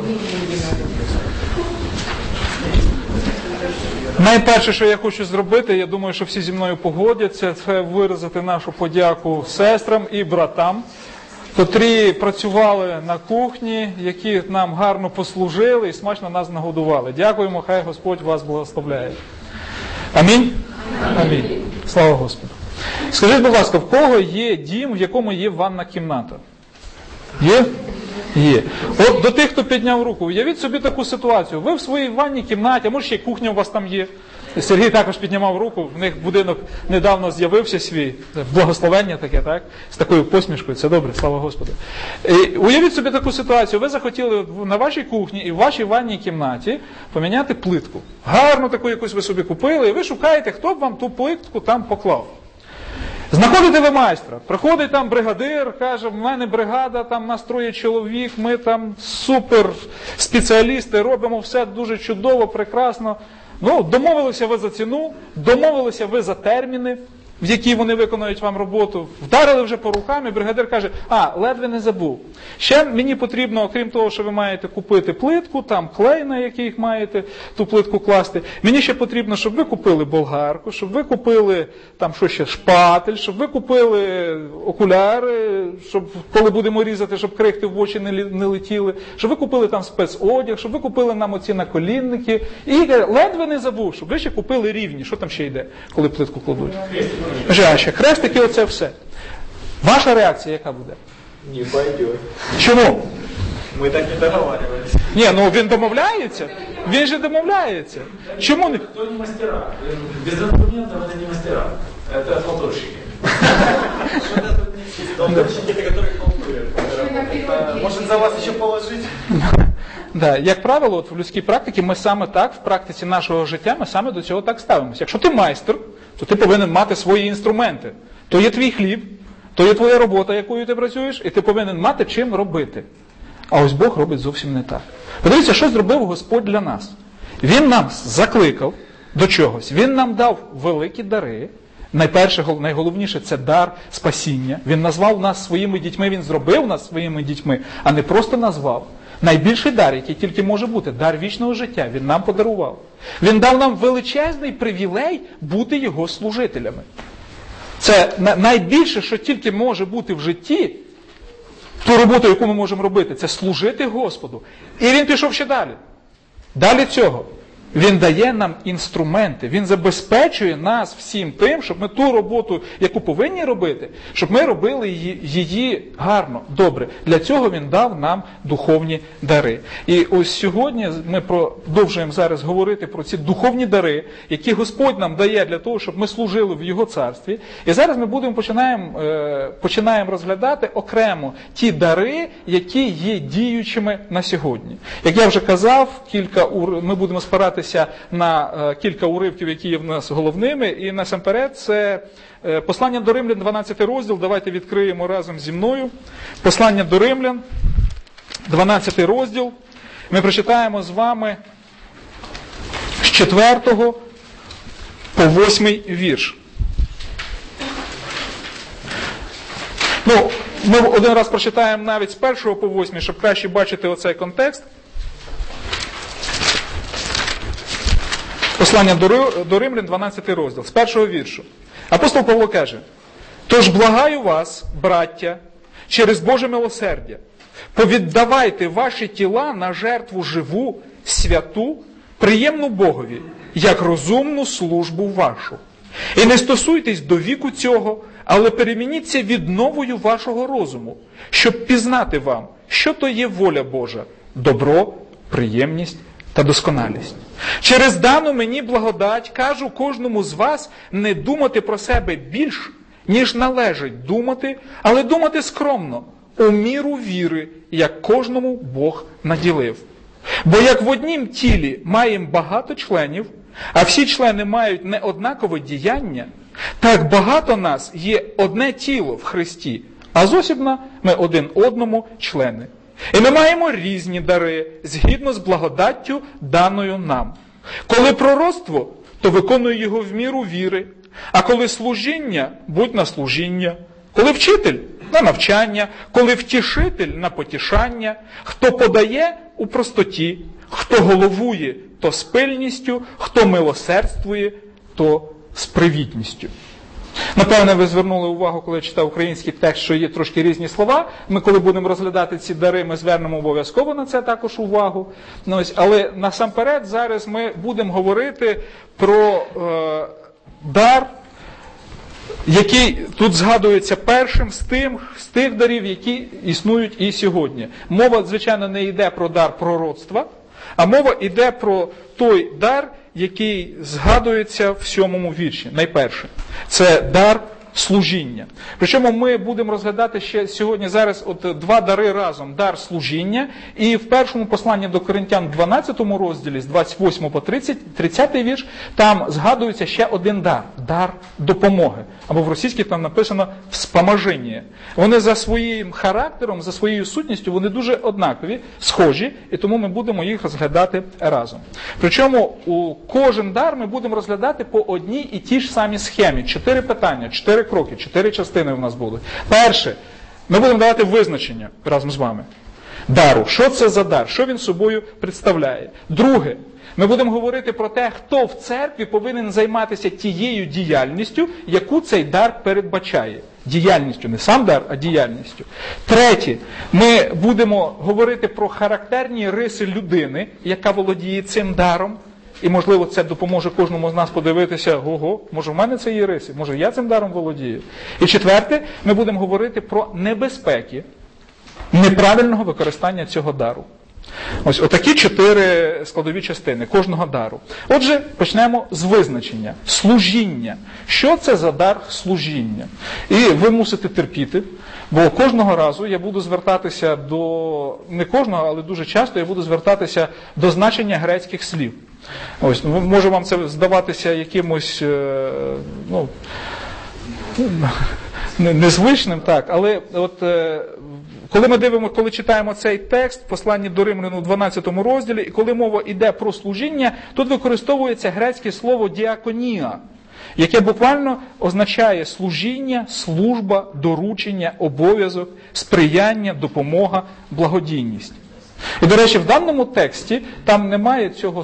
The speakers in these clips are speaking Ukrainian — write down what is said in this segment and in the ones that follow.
Найперше, що я хочу зробити, я думаю, що всі зі мною погодяться, це виразити нашу подяку сестрам і братам, котрі працювали на кухні, які нам гарно послужили і смачно нас нагодували. Дякуємо, хай Господь вас благословляє. Амінь? Амінь. Слава Господу. Скажіть, будь ласка, в кого є дім, в якому є ванна кімната? Є? Є. От до тих, хто підняв руку, уявіть собі таку ситуацію. Ви в своїй ванній кімнаті, а може ще й кухня у вас там є. Сергій також піднімав руку, в них будинок недавно з'явився свій, благословення таке, так? З такою посмішкою, це добре, слава Господу. І уявіть собі таку ситуацію, ви захотіли на вашій кухні і в вашій ванній кімнаті поміняти плитку. Гарну таку якусь ви собі купили, і ви шукаєте, хто б вам ту плитку там поклав. Знаходите ви майстра, приходить там бригадир, каже, в мене бригада, там нас 3 чоловік, ми там супер спеціалісти, робимо все дуже чудово, прекрасно. Ну, домовилися ви за ціну, домовилися ви за терміни, в які вони виконують вам роботу, вдарили вже по рукам, і бригадир каже, ледве не забув. Ще мені потрібно, окрім того, що ви маєте купити плитку, там клей, на який маєте ту плитку класти, мені ще потрібно, щоб ви купили болгарку, щоб ви купили там що ще, шпатель, щоб ви купили окуляри, щоб коли будемо різати, щоб крихти в очі не летіли, щоб ви купили там спецодяг, щоб ви купили нам оці наколінники. І ледве не забув, щоб ви ще купили рівні. Що там ще йде, коли плитку кладуть? Ще хрестики, оце все. Ваша реакція яка буде? Не пойдет. Чому? Ми так не договаривались. Ні, ну він домовляється. Він же домовляється. Чому не? Кто не мастера? Без инструментов это не мастера. Это халтурщики. Халтурщики, которые халтурят. Может за вас еще положить? Да, як правило, от в людській практиці ми саме так, в практиці нашого життя, ми саме до цього так ставимося. Якщо ти майстер, то ти повинен мати свої інструменти. То є твій хліб, то є твоя робота, якою ти працюєш, і ти повинен мати чим робити. А ось Бог робить зовсім не так. Подивіться, що зробив Господь для нас. Він нас закликав до чогось. Він нам дав великі дари. Найперше, найголовніше – це дар спасіння. Він назвав нас своїми дітьми, він зробив нас своїми дітьми, а не просто назвав. Найбільший дар, який тільки може бути, дар вічного життя, він нам подарував. Він дав нам величезний привілей бути його служителями. Це найбільше, що тільки може бути в житті, ту роботу, яку ми можемо робити, це служити Господу. І він пішов ще далі. Далі цього. Він дає нам інструменти, він забезпечує нас всім тим, щоб ми ту роботу, яку повинні робити, щоб ми робили її гарно, добре. Для цього він дав нам духовні дари. І ось сьогодні ми продовжуємо зараз говорити про ці духовні дари, які Господь нам дає для того, щоб ми служили в Його царстві. І зараз ми починаємо розглядати окремо ті дари, які є діючими на сьогодні. Як я вже казав, ми будемо спиратися на кілька уривків, які є в нас головними. І насамперед це послання до Римлян, 12 розділ. Давайте відкриємо разом зі мною. Послання до Римлян, 12 розділ. Ми прочитаємо з вами з 4 по 8 вірш. Ми один раз прочитаємо навіть з 1 по 8, щоб краще бачити оцей контекст. Послання до Римлян, 12 розділ, з 1 віршу. Апостол Павло каже: «Тож благаю вас, браття, через Боже милосердя, повіддавайте ваші тіла на жертву живу, святу, приємну Богові, як розумну службу вашу. І не стосуйтесь до віку цього, але перемініться відновою вашого розуму, щоб пізнати вам, що то є воля Божа, добро, приємність та досконалість. Через дану мені благодать кажу кожному з вас не думати про себе більш, ніж належить думати, але думати скромно, у міру віри, як кожному Бог наділив. Бо як в однім тілі маємо багато членів, а всі члени мають неоднакове діяння, так багато нас є одне тіло в Христі, а зосібно ми один одному члени. І ми маємо різні дари, згідно з благодаттю, даною нам. Коли пророцтво, то виконуй його в міру віри, а коли служіння, будь на служіння. Коли вчитель, на навчання, коли втішитель на потішання, хто подає у простоті, хто головує, то з пильністю, хто милосердствує, то з привітністю. Напевне, ви звернули увагу, коли я читав український текст, що є трошки різні слова. Ми, коли будемо розглядати ці дари, ми звернемо обов'язково на це також увагу. Але насамперед зараз ми будемо говорити про дар, який тут згадується першим з тих дарів, які існують і сьогодні. Мова, звичайно, не йде про дар пророцтва, а мова йде про той дар, який згадується в 7 вірші. Найперше, це дар служіння. Причому ми будемо розглядати ще сьогодні зараз два дари разом. Дар служіння. І в першому посланні до Коринтян, 12 розділі, з 28 по 30 вірш, там згадується ще один дар. Дар допомоги. Або в російській там написано «вспоможення». Вони за своїм характером, за своєю сутністю, вони дуже однакові, схожі, і тому ми будемо їх розглядати разом. Причому кожен дар ми будемо розглядати по одній і тій ж самій схемі. 4 питання, 4 кроки, 4 частини у нас будуть. Перше, ми будемо давати визначення разом з вами дару. Що це за дар? Що він собою представляє? Друге, ми будемо говорити про те, хто в церкві повинен займатися тією діяльністю, яку цей дар передбачає. Діяльністю, не сам дар, а діяльністю. Третє, ми будемо говорити про характерні риси людини, яка володіє цим даром. І, можливо, це допоможе кожному з нас подивитися, ого, може в мене це є риси, може я цим даром володію. І четверте, ми будемо говорити про небезпеки неправильного використання цього дару. Ось отакі 4 складові частини кожного дару. Отже, почнемо з визначення. Служіння. Що це за дар служіння? І ви мусите терпіти, бо кожного разу я буду звертатися до, не кожного, але дуже часто я буду звертатися до значення грецьких слів. Ось, може вам це здаватися якимось, незвичним, так, але от коли ми дивимося, коли читаємо цей текст в посланні до Римлян у 12 розділі, і коли мова йде про служіння, тут використовується грецьке слово діаконія, яке буквально означає служіння, служба, доручення, обов'язок, сприяння, допомога, благодійність. І, до речі, в даному тексті там немає цього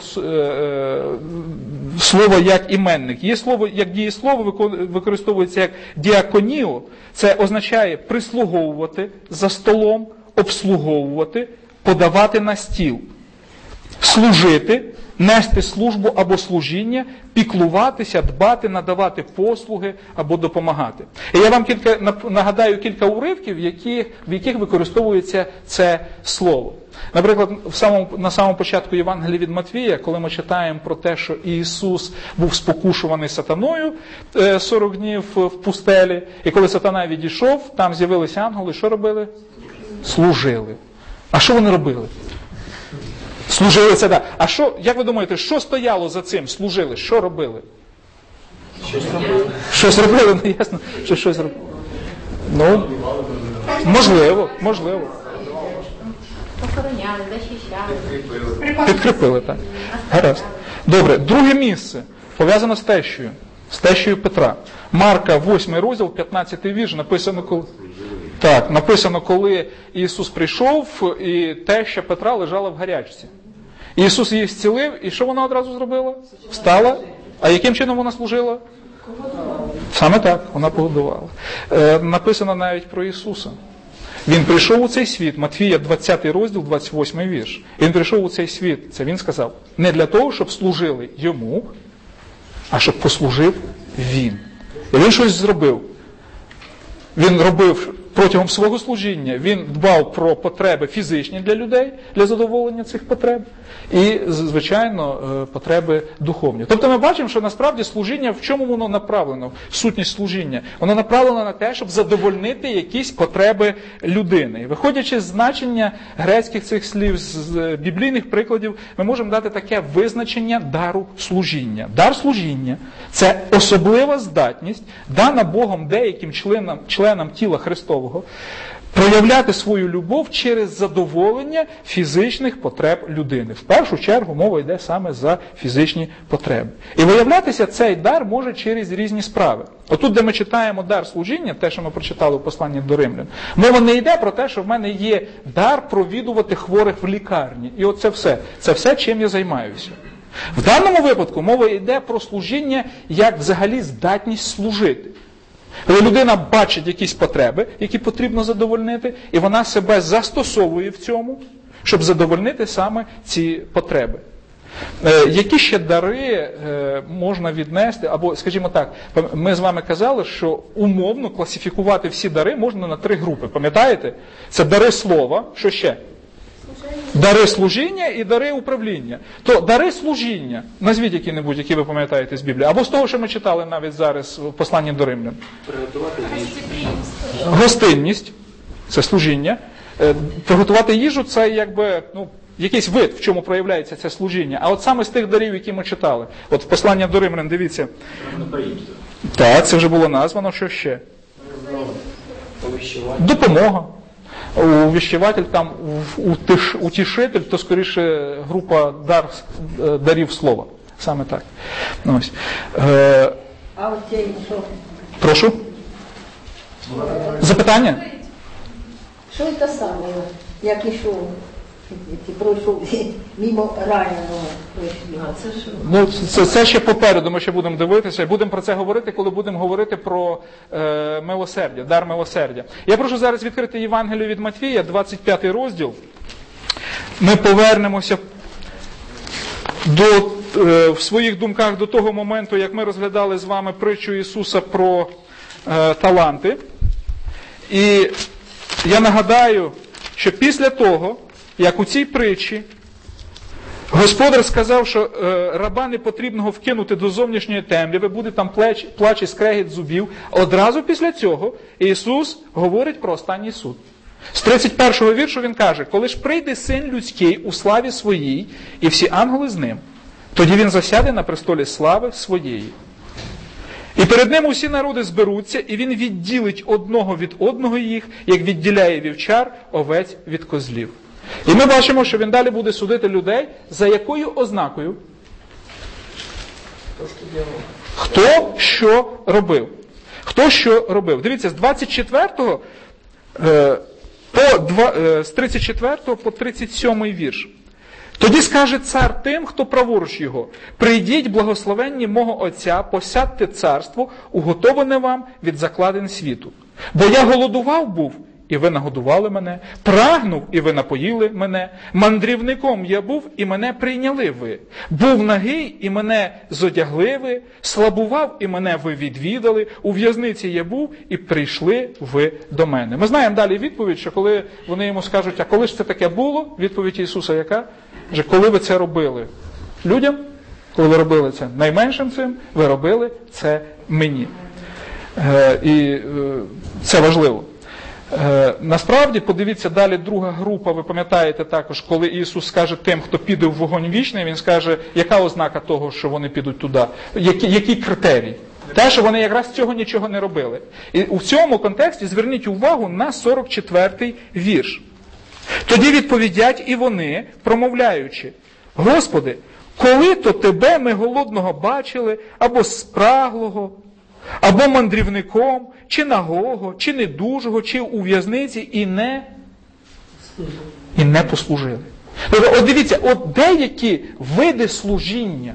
слова як іменник. Є слово, як дієслово використовується як діаконіо. Це означає прислуговувати за столом, обслуговувати, подавати на стіл, служити, нести службу або служіння, піклуватися, дбати, надавати послуги або допомагати. І я вам нагадаю кілька уривків, в яких використовується це слово. Наприклад, на самому початку Євангелія від Матвія, коли ми читаємо про те, що Ісус був спокушуваний сатаною 40 днів в пустелі, і коли сатана відійшов, там з'явилися ангели, що робили? Служили. А що вони робили? Служили це, так. А що, як ви думаєте, що стояло за цим? Служили, що робили? Щось робили, ну ясно, що щось робили. Ну, можливо. Охороняли, захищали. Підкріпили, так. Гаразд. Добре, друге місце пов'язано з тещею Петра. Марка, 8 розділ, 15 вірш, написано, коли Ісус прийшов, і теща Петра лежала в гарячці. Ісус її зцілив, і що вона одразу зробила? Встала. А яким чином вона служила? Саме так, вона погодувала. Написано навіть про Ісуса. Він прийшов у цей світ, Матвія 20 розділ, 28 вірш. Він прийшов у цей світ, це він сказав, не для того, щоб служили йому, а щоб послужив він. І він щось зробив. Він робив протягом свого служіння, він дбав про потреби фізичні для людей, для задоволення цих потреб, і, звичайно, потреби духовні. Тобто ми бачимо, що насправді служіння, в чому воно направлено, сутність служіння? Воно направлено на те, щоб задовольнити якісь потреби людини. І виходячи з значення грецьких цих слів, з біблійних прикладів, ми можемо дати таке визначення дару служіння. Дар служіння – це особлива здатність, дана Богом деяким членам тіла Христового, проявляти свою любов через задоволення фізичних потреб людини. В першу чергу мова йде саме за фізичні потреби. І виявлятися цей дар може через різні справи. Отут, де ми читаємо дар служіння, те, що ми прочитали у посланні до Римлян, мова не йде про те, що в мене є дар провідувати хворих в лікарні. І оце все. Це все, чим я займаюся. В даному випадку мова йде про служіння як взагалі здатність служити. Коли людина бачить якісь потреби, які потрібно задовольнити, і вона себе застосовує в цьому, щоб задовольнити саме ці потреби. Які ще дари можна віднести, або, скажімо так, ми з вами казали, що умовно класифікувати всі дари можна на 3 групи, пам'ятаєте? Це дари слова, що ще? Дари служіння і дари управління. То дари служіння, назвіть які-небудь, які ви пам'ятаєте з Біблії, або з того, що ми читали навіть зараз в посланні до Римлян. Гостинність – це служіння. Приготувати їжу – це якби, якийсь вид, в чому проявляється це служіння. А от саме з тих дарів, які ми читали. От в посланні до Римлян, дивіться. Так, це вже було названо, що ще? Допомога. Увіщуватель, там, утішитель, то скоріше група дарів слова. Саме так. Ось. А от цей що? Прошу? Запитання? Що це саме, як ішов? Ти пройшов мимо раненого. Це ще попереду, ми ще будемо дивитися. Будемо про це говорити, коли будемо говорити про милосердя, дар милосердя. Я прошу зараз відкрити Євангелію від Матвія, 25 розділ. Ми повернемося в своїх думках до того моменту, як ми розглядали з вами притчу Ісуса про таланти. І я нагадаю, що після того, як у цій притчі Господар сказав, що раба непотрібного вкинути до зовнішньої темряви, буде там плач і скрегіт зубів, одразу після цього Ісус говорить про останній суд. З 31-го віршу він каже: «Коли ж прийде Син Людський у славі Своїй, і всі ангели з Ним, тоді Він засяде на престолі слави Своєї. І перед Ним усі народи зберуться, і Він відділить одного від одного їх, як відділяє вівчар овець від козлів». І ми бачимо, що він далі буде судити людей, за якою ознакою? Хто що робив. Хто що робив. Дивіться, з 34 по 37 вірш. «Тоді скаже цар тим, хто праворуч його: прийдіть, благословенні мого Отця, посядьте царство, уготоване вам від закладин світу. Бо я голодував був, і ви нагодували мене, прагнув, і ви напоїли мене, мандрівником я був, і мене прийняли ви, був нагий, і мене зодягли ви, слабував, і мене ви відвідали, у в'язниці я був, і прийшли ви до мене». Ми знаємо далі відповідь, що коли вони йому скажуть: «А коли ж це таке було?» Відповідь Ісуса яка? Вже коли ви це робили людям, коли ви робили це найменшим цим, ви робили це мені. І це важливо. Насправді, подивіться далі, друга група, ви пам'ятаєте також, коли Ісус скаже тим, хто піде в вогонь вічний, Він скаже, яка ознака того, що вони підуть туди, який критерій? Те, що вони якраз цього нічого не робили. І у цьому контексті зверніть увагу на 44-й вірш. «Тоді відповідять і вони, промовляючи: Господи, коли то Тебе ми голодного бачили, або спраглого, або мандрівником, чи нагого, чи недужого, чи у в'язниці, і не послужили». От дивіться, от деякі види служіння,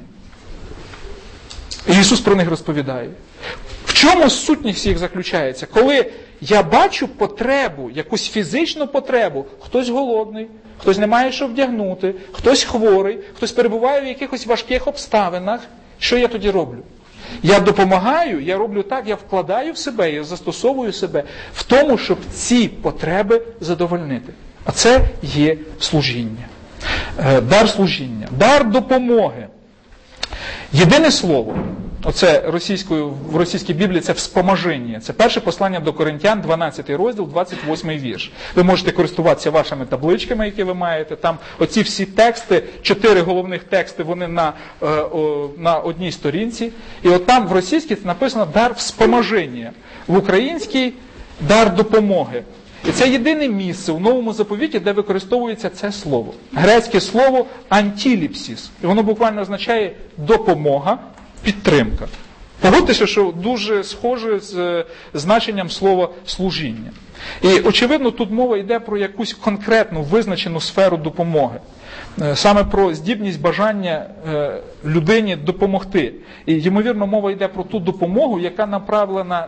Ісус про них розповідає. В чому сутність їх заключається? Коли я бачу потребу, якусь фізичну потребу, хтось голодний, хтось не має що вдягнути, хтось хворий, хтось перебуває в якихось важких обставинах, що я тоді роблю? Я допомагаю, я роблю так, я вкладаю в себе, я застосовую себе в тому, щоб ці потреби задовольнити. А це є служіння. Дар служіння. Дар допомоги. Єдине слово, оце в російській Біблії, це «вспоможення». Це перше послання до Коринтян, 12 розділ, 28 вірш. Ви можете користуватися вашими табличками, які ви маєте. Там оці всі тексти, 4 головних тексти, вони на одній сторінці. І от там в російській написано «дар вспоможення». В українській «дар допомоги». І це єдине місце у Новому Заповіті, де використовується це слово. Грецьке слово «антіліпсіс». І воно буквально означає «допомога», «підтримка». Погодьтеся, що дуже схоже з значенням слова «служіння». І, очевидно, тут мова йде про якусь конкретну визначену сферу допомоги. Саме про здібність, бажання людині допомогти. І, ймовірно, мова йде про ту допомогу, яка направлена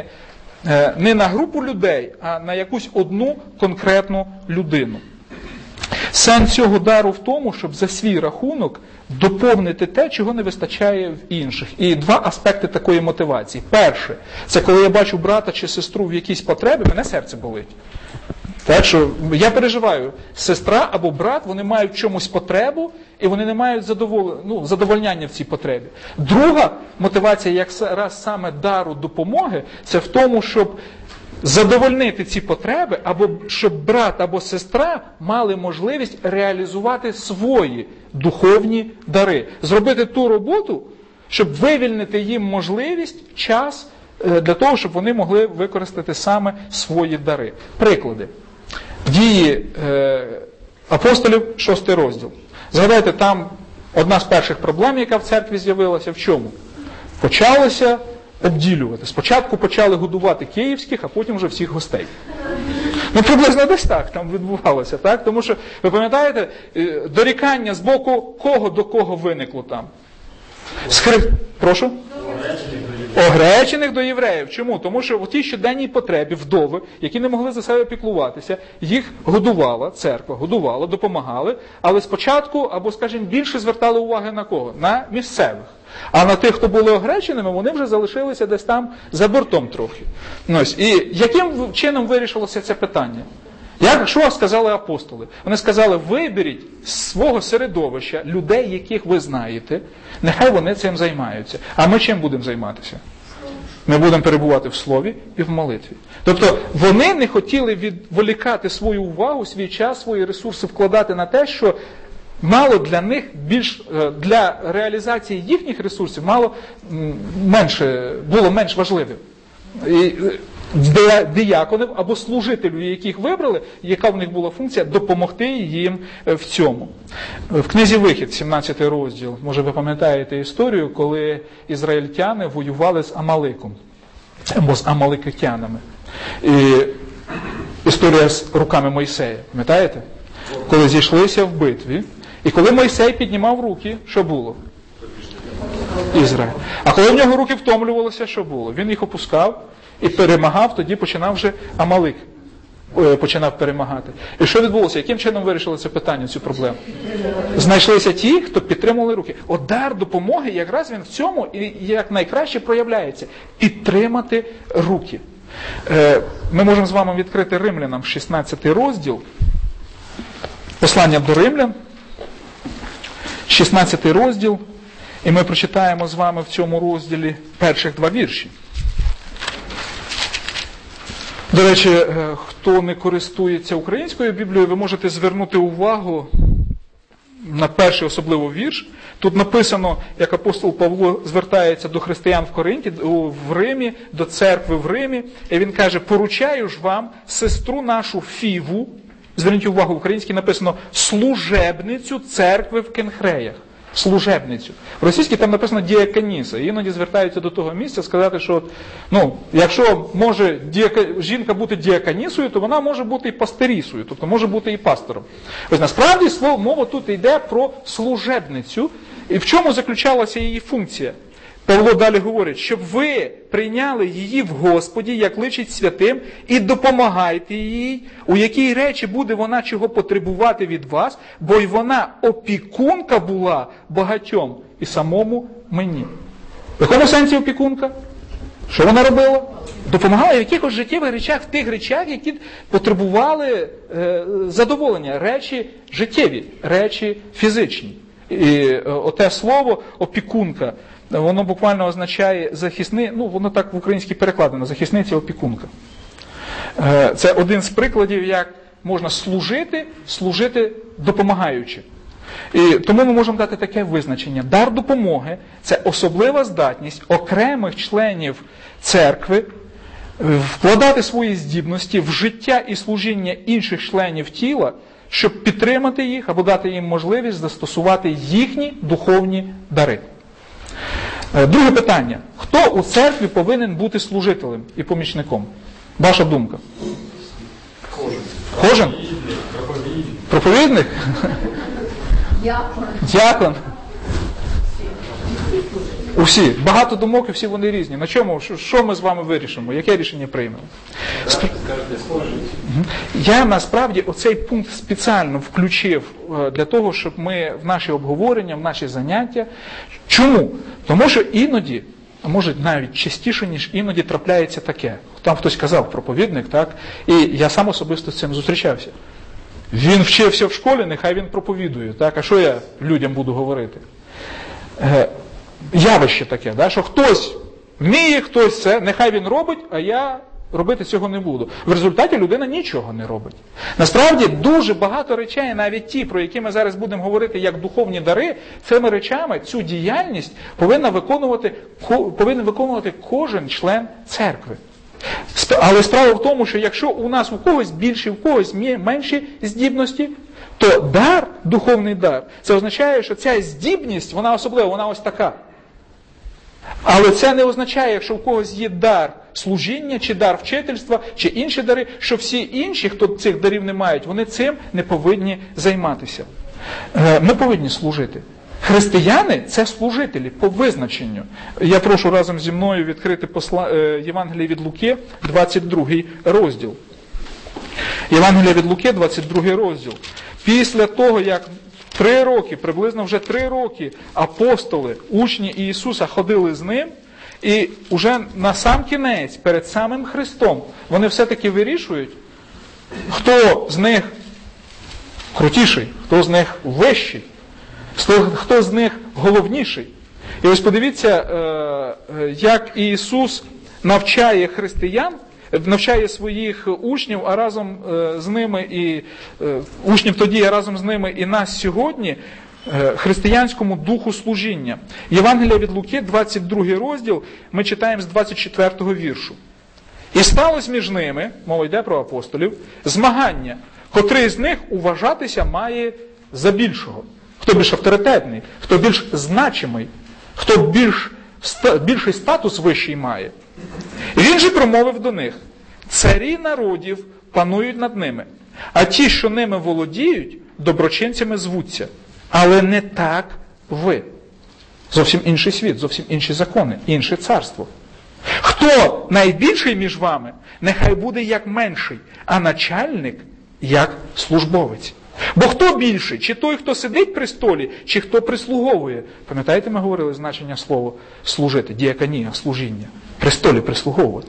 не на групу людей, а на якусь одну конкретну людину. Сенс цього дару в тому, щоб за свій рахунок доповнити те, чого не вистачає в інших. І два аспекти такої мотивації. Перше, це коли я бачу брата чи сестру в якійсь потребі, мене серце болить. Так що я сестра або брат, вони мають в чомусь потребу, і вони не мають задовольняння в цій потребі. Друга мотивація, якраз саме дару допомоги, це в тому, щоб задовольнити ці потреби, або щоб брат або сестра мали можливість реалізувати свої духовні дари. Зробити ту роботу, щоб вивільнити їм можливість, час для того, щоб вони могли використати саме свої дари. Приклади. Дії апостолів, 6 розділ. Згадайте, там одна з перших проблем, яка в церкві з'явилася, в чому? Почалося обділювати. Спочатку почали годувати київських, а потім вже всіх гостей. Приблизно десь так там відбувалося, так? Тому що, ви пам'ятаєте, дорікання з боку кого до кого виникло там? Прошу? Огречених до євреїв. Чому? Тому що в тій щоденній потребі вдови, які не могли за себе піклуватися, їх годувала церква, годувала, допомагали, але спочатку, або, скажімо, більше звертали уваги на кого? На місцевих. А на тих, хто були огреченими, вони вже залишилися десь там за бортом трохи. І яким чином вирішилося це питання? Що сказали апостоли? Вони сказали, виберіть з свого середовища людей, яких ви знаєте, нехай вони цим займаються. А ми чим будемо займатися? Ми будемо перебувати в слові і в молитві. Тобто вони не хотіли відволікати свою увагу, свій час, свої ресурси вкладати на те, що мало для них для реалізації їхніх ресурсів було менш важливим. І дияконів або служителів, яких вибрали, яка в них була функція, допомогти їм в цьому. В книзі Вихід, 17 розділ, може ви пам'ятаєте історію, коли ізраїльтяни воювали з Амаликом, або з амаликитянами. І історія з руками Мойсея, пам'ятаєте? Коли зійшлися в битві, і коли Мойсей піднімав руки, що було? Ізраїль. А коли в нього руки втомлювалися, що було? Він їх опускав і перемагав, тоді починав вже Амалик починав перемагати. І що відбулося? Яким чином вирішили це питання, цю проблему? Знайшлися ті, хто підтримували руки. Дар допомоги, якраз він в цьому і як найкраще проявляється. Підтримати руки. Ми можемо з вами відкрити Римлянам 16 розділ. Послання до Римлян. 16 розділ. І ми прочитаємо з вами в цьому розділі перших 2 вірші. До речі, хто не користується українською Біблією, ви можете звернути увагу на перший особливо вірш. Тут написано, як апостол Павло звертається до християн в Коринті, в Римі, до церкви в Римі. І він каже, поручаю ж вам сестру нашу Фіву, зверніть увагу, в українській написано служебницю церкви в Кенхреях. Служебницю. В російській там написано діаконіса. Іноді звертаються до того місця сказати, що якщо може жінка бути діаконісою, то вона може бути і пастирісою, тобто може бути і пастором. Ось насправді мова тут йде про служебницю. І в чому заключалася її функція? Павло далі говорить, щоб ви прийняли її в Господі, як личить святим, і допомагайте їй, у якій речі буде вона чого потребувати від вас, бо й вона опікунка була багатьом і самому мені. В якому сенсі опікунка? Що вона робила? Допомагала в якихось життєвих речах, в тих речах, які потребували задоволення. Речі життєві, речі фізичні. І оте слово опікунка, воно буквально означає захисник, воно так в українській перекладено, захисниця опікунка. Це один з прикладів, як можна служити допомагаючи. І тому ми можемо дати таке визначення. Дар допомоги – це особлива здатність окремих членів церкви вкладати свої здібності в життя і служіння інших членів тіла, щоб підтримати їх або дати їм можливість застосувати їхні духовні дари. Друге питання. Хто у церкві повинен бути служителем і помічником? Ваша думка? Кожен? Проповідник? Дякон. Усі. Багато думок і всі вони різні. На чому? Що ми з вами вирішимо? Яке рішення приймемо? Я насправді оцей пункт спеціально включив для того, щоб ми в наші обговорення, в наші заняття. Чому? Тому що іноді, а може навіть частіше, ніж іноді трапляється таке. Там хтось казав, проповідник, так? І я сам особисто з цим зустрічався. Він вчився в школі, нехай він проповідує, так? А що я людям буду говорити? Явище таке, да? Що хтось вміє, хтось це, нехай він робить, а я робити цього не буду. В результаті людина нічого не робить. Насправді дуже багато речей, навіть ті, про які ми зараз будемо говорити як духовні дари, цими речами, цю діяльність повинен виконувати кожен член церкви. Але справа в тому, що якщо у нас у когось більші, у когось менші здібності, то дар, духовний дар, це означає, що ця здібність, вона особлива, вона ось така. Але це не означає, якщо у когось є дар служіння, чи дар вчительства, чи інші дари, що всі інші, хто цих дарів не мають, вони цим не повинні займатися. Ми повинні служити. Християни – це служителі по визначенню. Я прошу разом зі мною відкрити Євангеліє від Луки, 22 розділ. Євангеліє від Луки, 22 розділ. Після того, як 3 роки, приблизно вже 3 роки, апостоли, учні Ісуса ходили з ним, і вже на сам кінець, перед самим Христом, вони все-таки вирішують, хто з них крутіший, хто з них вищий, хто з них головніший. І ось подивіться, як Ісус навчає християн, навчає своїх учнів, а разом з ними і учнів тоді, а разом з ними і нас сьогодні, християнському духу служіння. Євангелія від Луки, 22 розділ, ми читаємо з 24 віршу. І сталося між ними, мова йде про апостолів, змагання, котрий з них уважатися має за більшого. Хто більш авторитетний, хто більш значимий, хто більший статус вищий має. І він же промовив до них: царі народів панують над ними, а ті, що ними володіють, доброчинцями звуться. Але не так ви. Зовсім інший світ, зовсім інші закони, інше царство. Хто найбільший між вами, нехай буде як менший, а начальник як службовець. Бо хто більший? Чи той, хто сидить при столі, чи хто прислуговує? Пам'ятаєте, ми говорили значення слова служити, діаконія, служіння. При столі прислуговувати.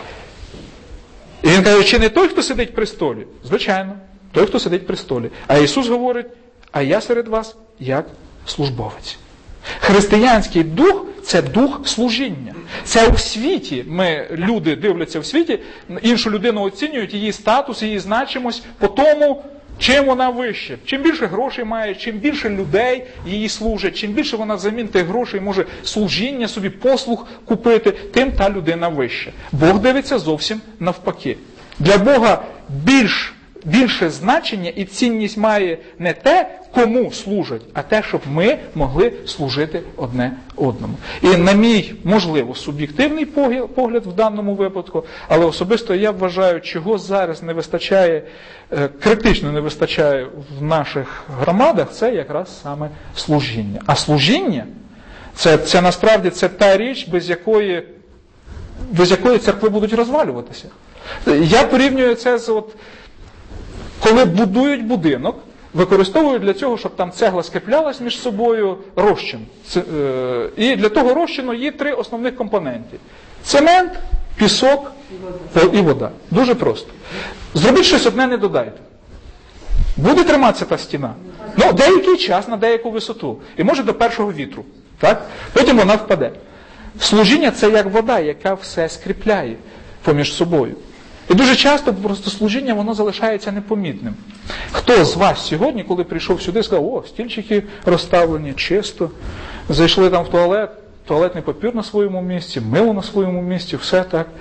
І він каже, чи не той, хто сидить при столі? Звичайно, той, хто сидить при столі. А Ісус говорить, а я серед вас як службовець. Християнський дух – це дух служіння. Це у світі, люди дивляться в світі, іншу людину оцінюють, її статус, її значимость по тому, чим вона вище. Чим більше грошей має, чим більше людей її служать, чим більше вона взамін тих грошей може служіння собі, послуг купити, тим та людина вища. Бог дивиться зовсім навпаки. Для Бога більше значення і цінність має не те, кому служать, а те, щоб ми могли служити одне одному. І на мій, можливо, суб'єктивний погляд в даному випадку, але особисто я вважаю, чого зараз не вистачає, критично не вистачає в наших громадах, це якраз саме служіння. А служіння – це насправді це та річ, без якої церкви будуть розвалюватися. Я порівнюю це з коли будують будинок, використовують для цього, щоб там цегла скріплялась між собою, розчин. І для того розчину є 3 основних компоненти. Цемент, пісок і вода. Дуже просто. Зробіть щось одне, не додайте. Буде триматися та стіна? Деякий час, на деяку висоту. І може до першого вітру. Так? Потім вона впаде. Служіння – це як вода, яка все скріпляє поміж собою. І дуже часто просто служіння, воно залишається непомітним. Хто з вас сьогодні, коли прийшов сюди, сказав, стільчики розставлені, чисто, зайшли там в туалет, туалетний папір на своєму місці, мило на своєму місці, все так.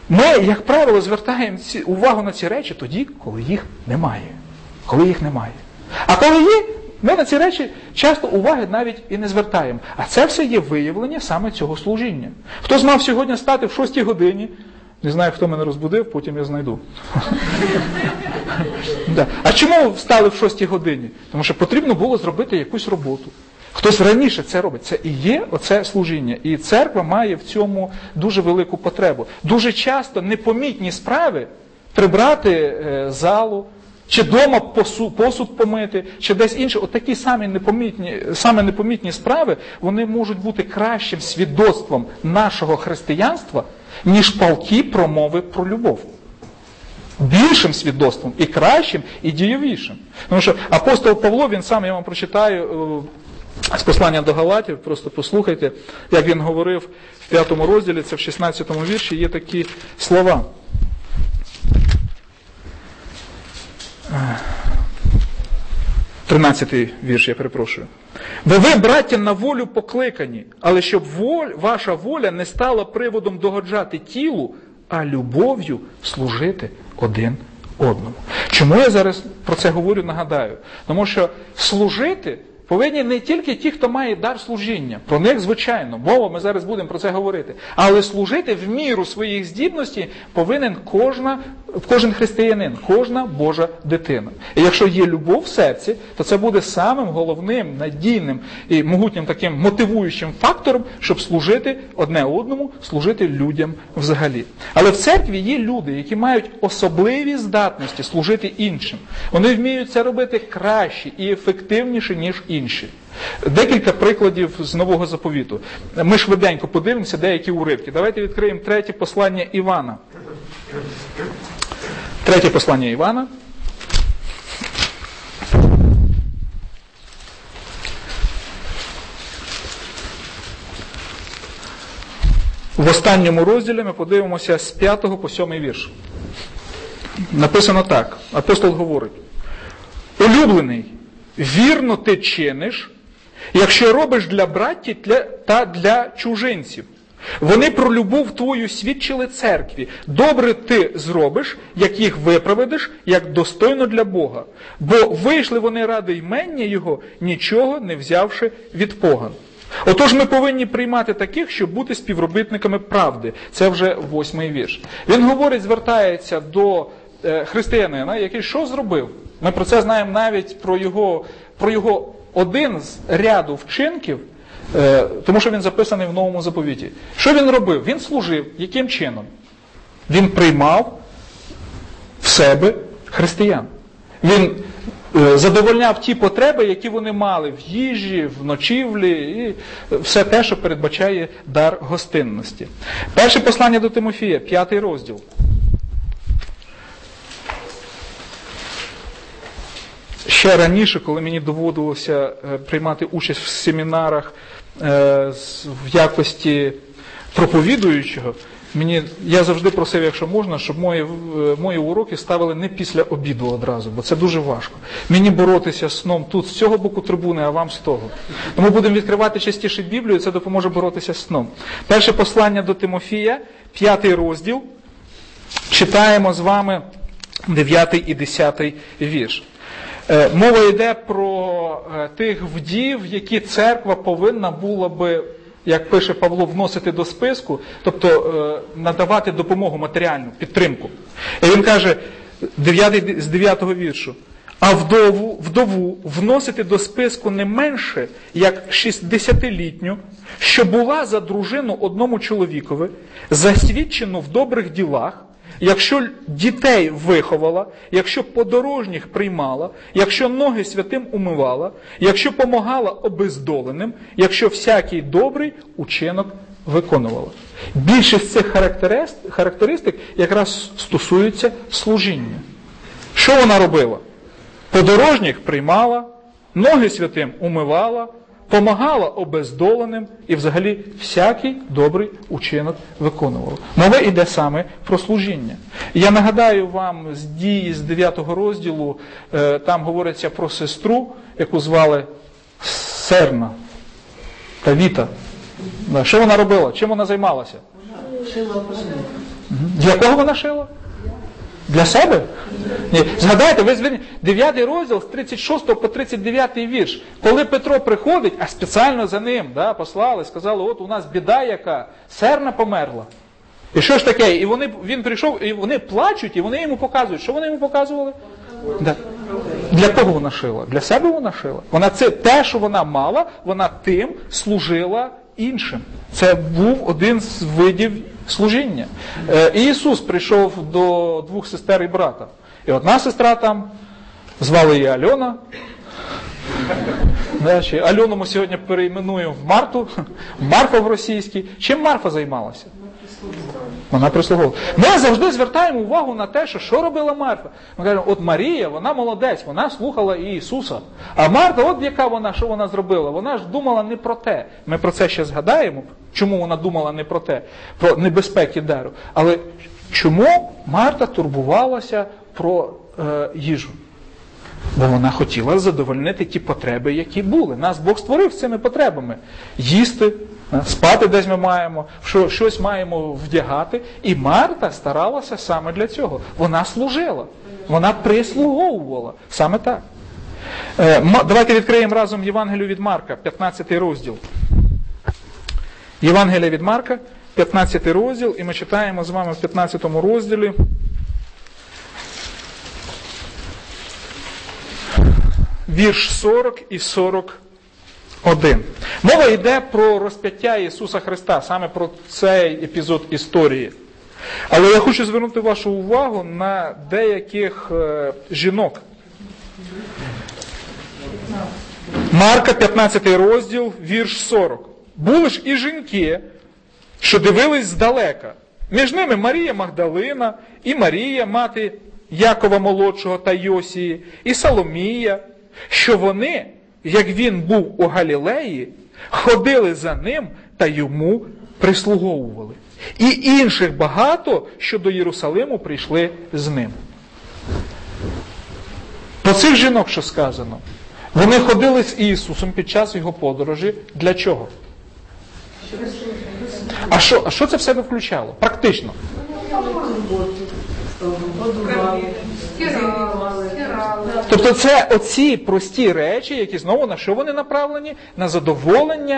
Ми, як правило, звертаємо увагу на ці речі тоді, коли їх немає. Коли їх немає. А коли є, ми на ці речі часто уваги навіть і не звертаємо. А це все є виявлення саме цього служіння. Хтось мав сьогодні стати в 6 годині, не знаю, хто мене розбудив, потім я знайду. А чому встали в 6 годині? Тому що потрібно було зробити якусь роботу. Хтось раніше це робить. Це і є оце служіння. І церква має в цьому дуже велику потребу. Дуже часто непомітні справи прибрати залу, чи вдома посуд помити, чи десь інше. Отакі саме непомітні справи, вони можуть бути кращим свідоцтвом нашого християнства, ніж палкі промови про любов. Більшим свідоцтвом, і кращим, і дієвішим. Тому що апостол Павло, він сам, я вам прочитаю з послання до Галатів, просто послухайте, як він говорив в 5 розділі, це в 16 вірші, є такі слова. 13-й вірш, я перепрошую. Бо ви, браття, на волю покликані, але щоб ваша воля не стала приводом догоджати тілу, а любов'ю служити один одному. Чому я зараз про це говорю, нагадаю? Тому що служити повинні не тільки ті, хто має дар служіння. Про них, звичайно, мова, ми зараз будемо про це говорити. Але служити в міру своїх здібностей повинен кожен християнин, кожна Божа дитина. І якщо є любов в серці, то це буде самим головним, надійним і могутнім таким мотивуючим фактором, щоб служити одне одному, служити людям взагалі. Але в церкві є люди, які мають особливі здатності служити іншим. Вони вміють це робити краще і ефективніше, ніж інші. Декілька прикладів з Нового Заповіту. Ми швиденько подивимося деякі уривки. Давайте відкриємо 3 послання Івана. 3 послання Івана. В останньому розділі ми подивимося з 5 по 7 вірш. Написано так. Апостол говорить: «Улюблений, вірно ти чиниш, якщо робиш для браттів та для чужинців. Вони про любов твою свідчили церкві. Добре ти зробиш, як їх виправедиш, як достойно для Бога. Бо вийшли вони ради ймення Його, нічого не взявши від поган». Отож ми повинні приймати таких, щоб бути співробітниками правди. Це вже 8-й вірш. Він говорить, звертається до християнина, який що зробив? Ми про це знаємо навіть про його один з ряду вчинків, тому що він записаний в Новому Заповіті. Що він робив? Він служив. Яким чином? Він приймав в себе християн. Він задовольняв ті потреби, які вони мали в їжі, в ночівлі і все те, що передбачає дар гостинності. Перше послання до Тимофія, 5 розділ. Ще раніше, коли мені доводилося приймати участь в семінарах в якості проповідуючого, я завжди просив, якщо можна, щоб мої уроки ставили не після обіду одразу, бо це дуже важко. Мені боротися з сном тут, з цього боку трибуни, а вам з того. Тому будемо відкривати частіше Біблію, це допоможе боротися з сном. Перше послання до Тимофія, 5 розділ, читаємо з вами 9 і 10 вірш. Мова йде про тих вдів, які церква повинна була би, як пише Павло, вносити до списку, тобто надавати допомогу, матеріальну підтримку. І він каже з 9-го віршу: «А вдову вносити до списку не менше, як 60-літню, що була за дружину одному чоловікові, засвідчену в добрих ділах, якщо дітей виховала, якщо подорожніх приймала, якщо ноги святим умивала, якщо помагала обездоленим, якщо всякий добрий учинок виконувала». Більшість цих характеристик якраз стосуються служіння. Що вона робила? Подорожніх приймала, ноги святим умивала, помагала обездоленим і взагалі всякий добрий учинок виконувала. Мова йде саме про служіння. Я нагадаю вам з дії з 9 розділу, там говориться про сестру, яку звали Серна, Тавіта. Що вона робила? Чим вона займалася? Для кого вона шила? Для себе? Ні. Згадайте, ви зверніть, 9 розділ з 36 по 39 вірш. Коли Петро приходить, а спеціально за ним послали, сказали, от у нас біда яка, серна померла. І що ж таке? І він прийшов, і вони плачуть, і вони йому показують. Що вони йому показували? Для кого вона шила? Для себе вона шила. Вона це те, що вона мала, вона тим служила іншим. Це був один з видів служіння. Ісус прийшов до 2 сестер і брата. І одна сестра там, звали її Альона. Альону ми сьогодні перейменуємо в Марту. Марфа в російській. Чим Марфа займалася? Вона прислуговувала. Ми завжди звертаємо увагу на те, що робила Марфа. Ми кажемо, от Марія, вона молодець, вона слухала Ісуса. А Марта, от яка вона, що вона зробила? Вона ж думала не про те. Ми про це ще згадаємо, чому вона думала не про те, про небезпеки дару. Але чому Марта турбувалася про їжу? Бо вона хотіла задовольнити ті потреби, які були. Нас Бог створив з цими потребами. Їсти, спати десь ми маємо, щось маємо вдягати. І Марта старалася саме для цього. Вона служила, вона прислуговувала. Саме так. Давайте відкриємо разом Євангелію від Марка, 15 розділ. Євангелія від Марка, 15 розділ, і ми читаємо з вами в 15 розділі. Вірш 40 і 41. Мова йде про розп'яття Ісуса Христа, саме про цей епізод історії. Але я хочу звернути вашу увагу на деяких жінок. Марка, 15 розділ, вірш 40. Були ж і жінки, що дивились здалека. Між ними Марія Магдалина, і Марія, мати Якова молодшого та Йосії, і Соломія, що вони, як він був у Галілеї, ходили за ним та йому прислуговували. І інших багато, що до Єрусалиму прийшли з ним. Про цих жінок, що сказано, вони ходили з Ісусом під час його подорожі. Для чого? А що це в себе включало? Практично. Тобто це оці прості речі, які знову на що вони направлені? На задоволення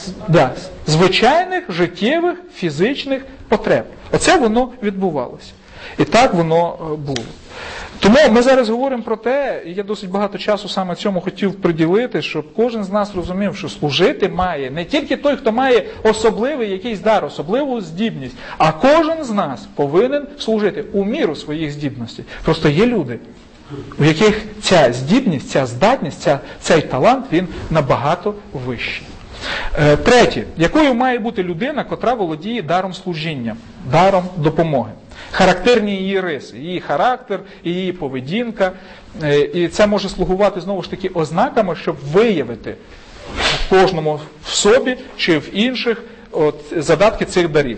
звичайних життєвих фізичних потреб. Оце воно відбувалося. І так воно було. Тому ми зараз говоримо про те, і я досить багато часу саме цьому хотів приділити, щоб кожен з нас розумів, що служити має не тільки той, хто має особливий якийсь дар, особливу здібність, а кожен з нас повинен служити у міру своїх здібностей. Просто є люди, у яких ця здібність, ця здатність, цей талант, він набагато вищий. Третє. Якою має бути людина, котра володіє даром служіння, даром допомоги? Характерні її риси, її характер, її поведінка. І це може слугувати, знову ж таки, ознаками, щоб виявити в кожному в собі чи в інших задатки цих дарів.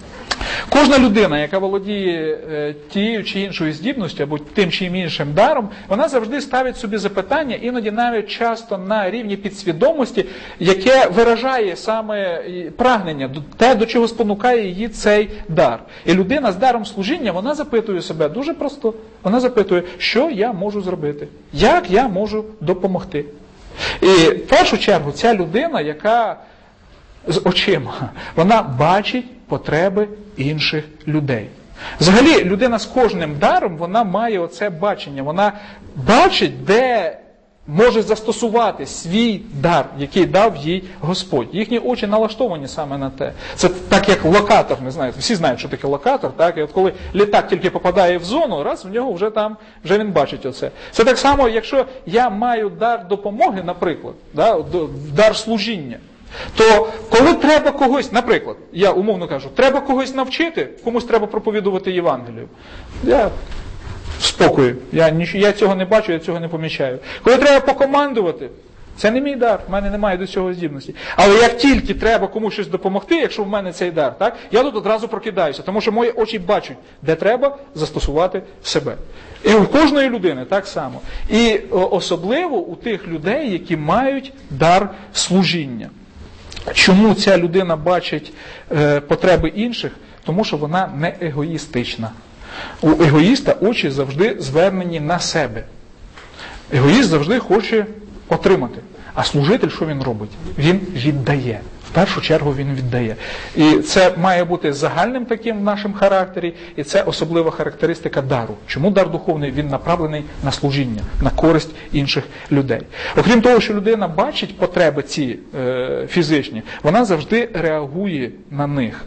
Кожна людина, яка володіє тією чи іншою здібністю або тим чи іншим даром, вона завжди ставить собі запитання, іноді навіть часто на рівні підсвідомості, яке виражає саме прагнення, те, до чого спонукає її цей дар. І людина з даром служіння, вона запитує себе дуже просто, вона запитує, що я можу зробити, як я можу допомогти. І в першу чергу ця людина, яка з очима, вона бачить потреби інших людей. Взагалі, людина з кожним даром, вона має оце бачення. Вона бачить, де може застосувати свій дар, який дав їй Господь. Їхні очі налаштовані саме на те. Це так, як локатор, не знаєте, всі знають, що таке локатор, так? І от коли літак тільки попадає в зону, раз, в нього вже він бачить оце. Це так само, якщо я маю дар допомоги, наприклад, дар служіння, то коли треба когось, наприклад, я умовно кажу, треба когось навчити, комусь треба проповідувати Євангелію. Я в спокої, я цього не бачу, я цього не помічаю. Коли треба покомандувати, це не мій дар, в мене немає до цього здібності. Але як тільки треба комусь щось допомогти, якщо в мене цей дар, так, я тут одразу прокидаюся, тому що мої очі бачать, де треба застосувати себе. І у кожної людини так само. І особливо у тих людей, які мають дар служіння. Чому ця людина бачить потреби інших? Тому що вона не егоїстична. У егоїста очі завжди звернені на себе. Егоїст завжди хоче отримати. А служитель, що він робить? Він віддає. В першу чергу він віддає. І це має бути загальним таким в нашому характері, і це особлива характеристика дару. Чому дар духовний? Він направлений на служіння, на користь інших людей. Окрім того, що людина бачить потреби ці фізичні, вона завжди реагує на них.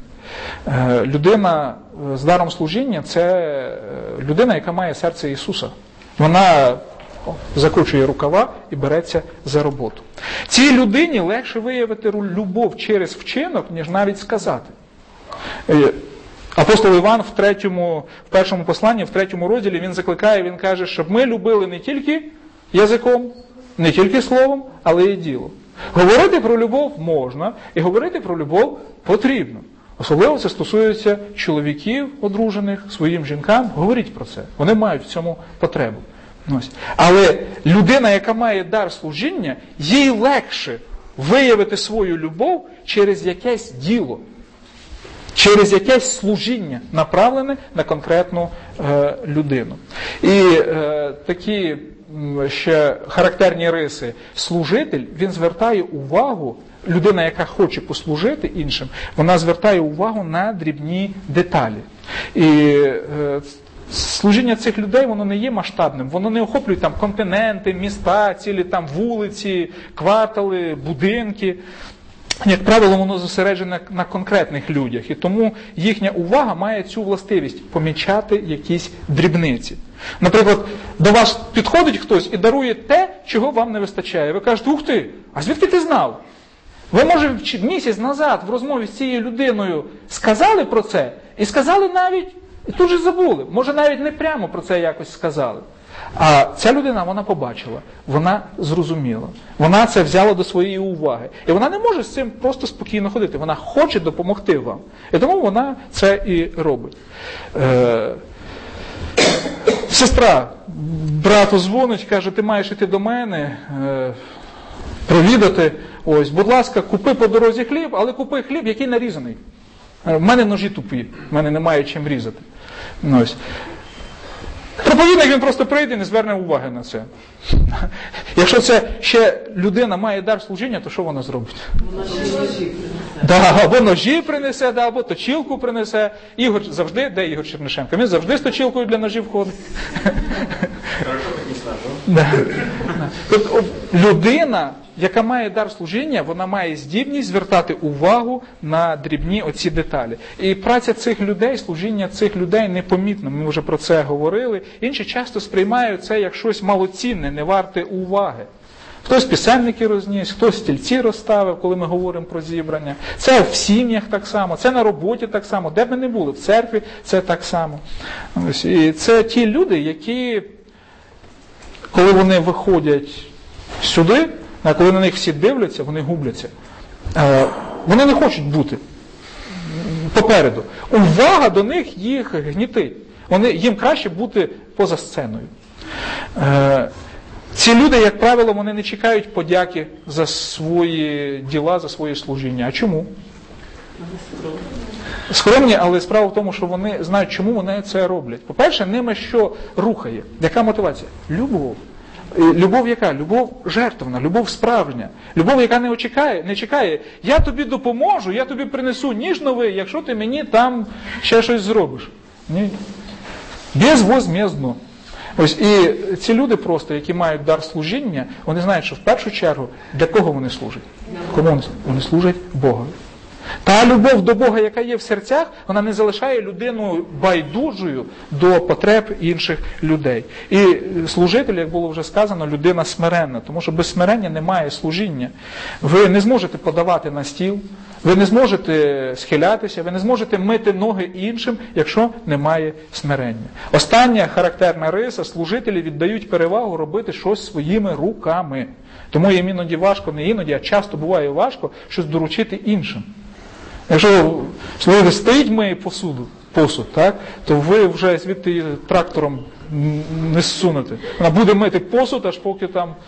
Людина з даром служіння – це людина, яка має серце Ісуса. Вона закручує рукава і береться за роботу. Цій людині легше виявити любов через вчинок, ніж навіть сказати. Апостол Іван в першому посланні, в 3 розділі, він закликає, він каже, щоб ми любили не тільки язиком, не тільки словом, але і ділом. Говорити про любов можна, і говорити про любов потрібно. Особливо це стосується чоловіків, одружених, своїм жінкам. Говоріть про це. Вони мають в цьому потребу. Але людина, яка має дар служіння, їй легше виявити свою любов через якесь діло, через якесь служіння, направлене на конкретну людину. І такі ще характерні риси. Служитель, він звертає увагу, людина, яка хоче послужити іншим, вона звертає увагу на дрібні деталі. І служіння цих людей, воно не є масштабним, воно не охоплює там континенти, міста, цілі там вулиці, квартали, будинки. Як правило, воно зосереджене на конкретних людях, і тому їхня увага має цю властивість – помічати якісь дрібниці. Наприклад, до вас підходить хтось і дарує те, чого вам не вистачає. Ви кажете, ух ти, а звідки ти знав? Ви, може, місяць назад в розмові з цією людиною сказали про це, і сказали навіть, і тут же забули. Може, навіть не прямо про це якось сказали. А ця людина, вона побачила, вона зрозуміла, вона це взяла до своєї уваги. І вона не може з цим просто спокійно ходити, вона хоче допомогти вам. І тому вона це і робить. Сестра брату дзвонить, каже, ти маєш іти до мене, провідати. Ось, будь ласка, купи по дорозі хліб, але купи хліб, який нарізаний. В мене ножі тупі, в мене немає чим різати. Ось. Проповідник, він просто прийде і не зверне уваги на це. Якщо це ще людина має дар служіння, то що вона зробить? Або ножі принесе, або точілку принесе. Ігор завжди, де Ігор Чернишенко? Він завжди з точілкою для ножів ходить. Тобто людина, яка має дар служіння, вона має здібність звертати увагу на дрібні оці деталі. І праця цих людей, служіння цих людей непомітно. Ми вже про це говорили. Інші часто сприймають це як щось малоцінне, не варте уваги. Хтось пісенники розніс, хтось стільці розставив, коли ми говоримо про зібрання. Це в сім'ях так само, це на роботі так само, де б ми не були, в церкві це так само. І це ті люди, які, коли вони виходять сюди, а коли на них всі дивляться, вони губляться. Вони не хочуть бути попереду. Увага до них їх гнітить. Їм краще бути поза сценою. Ці люди, як правило, вони не чекають подяки за свої діла, за своє служіння. А чому? Скромні, але справа в тому, що вони знають, чому вони це роблять. По-перше, ними що рухає? Яка мотивація? Любов. Любов яка? Любов жертвна, любов справжня. Любов, яка не чекає, я тобі допоможу, я тобі принесу ніж новий, якщо ти мені там ще щось зробиш. Ні. Безвозмездно. Ось, і ці люди просто, які мають дар служіння, вони знають, що в першу чергу, для кого вони служать? Кому вони служать? Вони служать Богу. Та любов до Бога, яка є в серцях, вона не залишає людину байдужою до потреб інших людей. І служитель, як було вже сказано, людина смиренна, тому що без смирення немає служіння. Ви не зможете подавати на стіл, ви не зможете схилятися, ви не зможете мити ноги іншим, якщо немає смирення. Остання характерна риса – служителі віддають перевагу робити щось своїми руками. Тому їм іноді важко, не іноді, а часто буває важко щось доручити іншим. Якщо служитель стоїть, миє посуд, так, то ви вже звідти трактором не зсунете. Вона буде мити посуд, аж поки там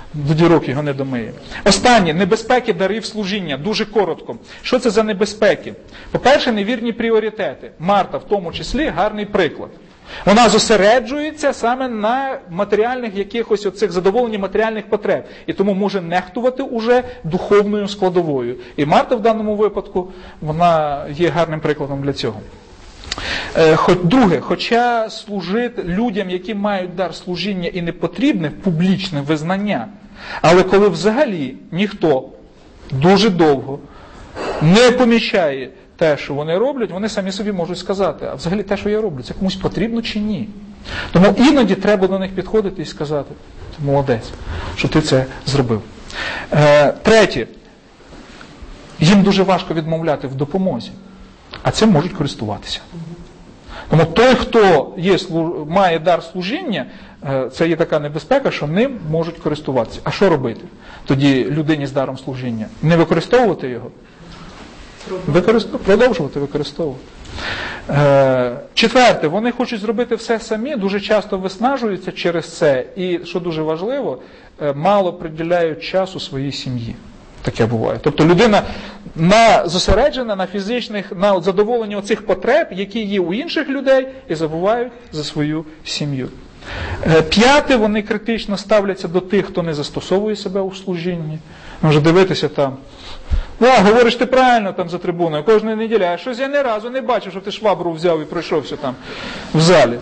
до дірок його не домиє. Останнє, небезпеки дарів служіння, дуже коротко. Що це за небезпеки? По-перше, невірні пріоритети. Марта в тому числі гарний приклад. Вона зосереджується саме на матеріальних якихось оцих задоволенні матеріальних потреб. І тому може нехтувати уже духовною складовою. І Марта в даному випадку, вона є гарним прикладом для цього. Друге, хоча служити людям, які мають дар служіння і не потрібне публічне визнання, але коли взагалі ніхто дуже довго не помічає те, що вони роблять, вони самі собі можуть сказати, а взагалі те, що я роблю, це комусь потрібно чи ні. Тому іноді треба до них підходити і сказати, ти молодець, що ти це зробив. Третє, їм дуже важко відмовляти в допомозі, а цим можуть користуватися. Тому той, хто має дар служіння, це є така небезпека, що ним можуть користуватися. А що робити тоді людині з даром служіння? Не використовувати його? Продовжувати використовувати. Четверте, вони хочуть зробити все самі, дуже часто виснажуються через це і, що дуже важливо, мало приділяють часу своїй сім'ї. Таке буває. Тобто людина зосереджена на фізичних, на задоволенні оцих потреб, які є у інших людей, і забувають за свою сім'ю. П'яте, вони критично ставляться до тих, хто не застосовує себе у служінні. Може дивитися там, говориш ти правильно там за трибуною, кожної неділі, а щось я ні разу не бачив, що ти швабру взяв і пройшовся там в залі.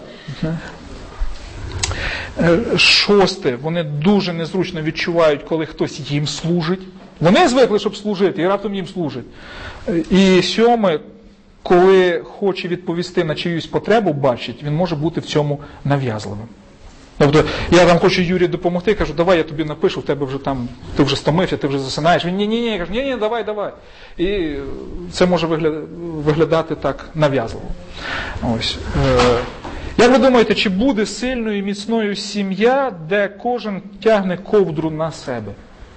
Шосте, вони дуже незручно відчувають, коли хтось їм служить. Вони звикли, щоб служити, і раптом їм служить. І сьоме, коли хоче відповісти на чиюсь потребу, бачить, він може бути в цьому нав'язливим. Тобто, я там хочу Юрію допомогти, кажу, давай я тобі напишу, в тебе вже там, ти вже стомився, ти вже засинаєш. Він ні, я кажу, ні, давай. І це може виглядати так нав'язливо. Ось. Як ви думаєте, чи буде сильною і міцною сім'я, де кожен тягне ковдру на себе?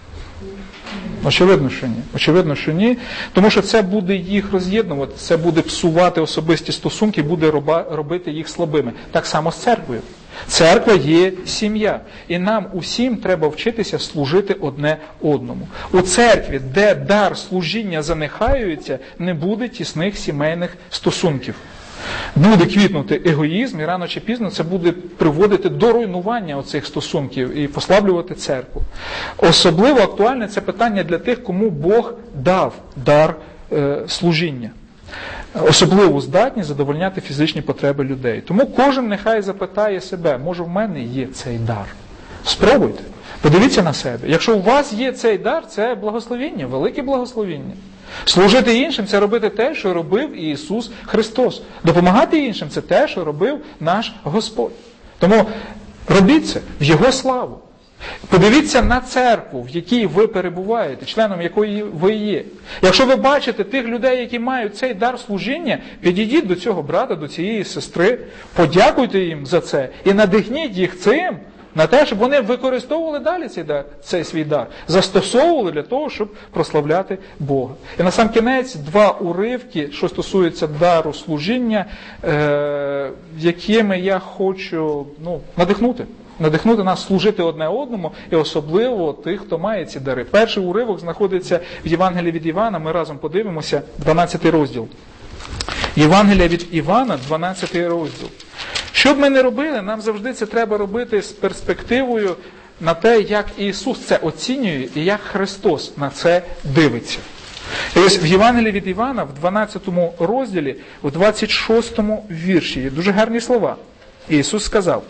Очевидно, що ні. Тому що це буде їх роз'єднувати, це буде псувати особисті стосунки, буде робити їх слабими. Так само з церквою. Церква є сім'я. І нам усім треба вчитися служити одне одному. У церкві, де дар служіння занехаюється, не буде тісних сімейних стосунків. Буде квітнути егоїзм, і рано чи пізно це буде приводити до руйнування оцих стосунків і послаблювати церкву. Особливо актуальне це питання для тих, кому Бог дав дар служіння. Особливу здатність задовольняти фізичні потреби людей. Тому кожен нехай запитає себе, може в мене є цей дар? Спробуйте, подивіться на себе. Якщо у вас є цей дар, це благословіння, велике благословіння. Служити іншим – це робити те, що робив Ісус Христос. Допомагати іншим – це те, що робив наш Господь. Тому робіть це в Його славу. Подивіться на церкву, в якій ви перебуваєте, членом якої ви є. Якщо ви бачите тих людей, які мають цей дар служіння, підійдіть до цього брата, до цієї сестри, подякуйте їм за це і надихніть їх цим, на те, щоб вони використовували далі цей свій дар, застосовували для того, щоб прославляти Бога. І на сам кінець два уривки, що стосуються дару служіння, якими я хочу надихнути нас служити одне одному, і особливо тих, хто має ці дари. Перший уривок знаходиться в Євангелії від Івана, ми разом подивимося, 12 розділ. Євангелія від Івана, 12 розділ. Що б ми не робили, нам завжди це треба робити з перспективою на те, як Ісус це оцінює і як Христос на це дивиться. І ось в Євангелії від Івана, в 12 розділі, в 26 вірші є дуже гарні слова. І Ісус сказав: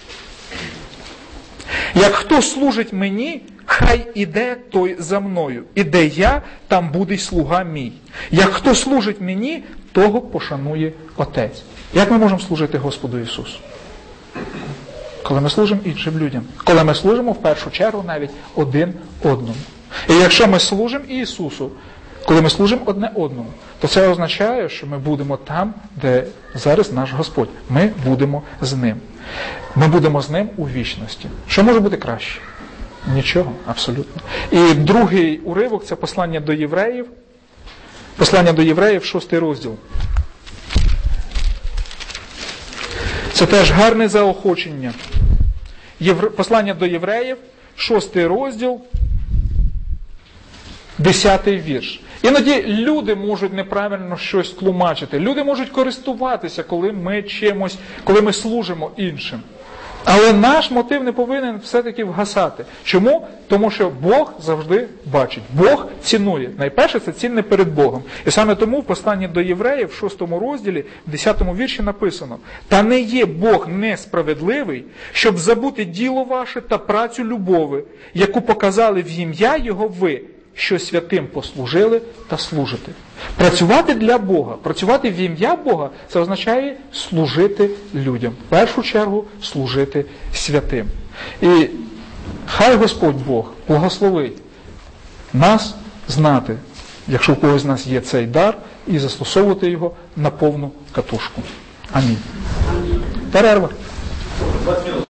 «Як хто служить мені, хай іде той за мною, і де я, там буде й слуга мій. Як хто служить мені, того пошанує Отець». Як ми можемо служити Господу Ісусу? Коли ми служимо іншим людям. Коли ми служимо, в першу чергу, навіть один одному. І якщо ми служимо Ісусу, коли ми служимо одне одному, то це означає, що ми будемо там, де зараз наш Господь. Ми будемо з Ним. Ми будемо з Ним у вічності. Що може бути краще? Нічого, абсолютно. І другий уривок – це послання до євреїв. Послання до євреїв, 6 розділ. Це теж гарне заохочення. Послання до євреїв, 6 розділ, 10 вірш. Іноді люди можуть неправильно щось тлумачити. Люди можуть користуватися, коли ми служимо іншим. Але наш мотив не повинен все-таки вгасати. Чому? Тому що Бог завжди бачить. Бог цінує. Найперше, це цінне перед Богом. І саме тому в посланні до євреїв, в 6 розділі, в 10 вірші написано: «Та не є Бог несправедливий, щоб забути діло ваше та працю любови, яку показали в ім'я Його ви, що святим послужили та служите». Працювати для Бога, працювати в ім'я Бога, це означає служити людям. В першу чергу служити святим. І хай Господь Бог благословить нас знати, якщо у когось з нас є цей дар, і застосовувати його на повну катушку. Амінь. Перерва.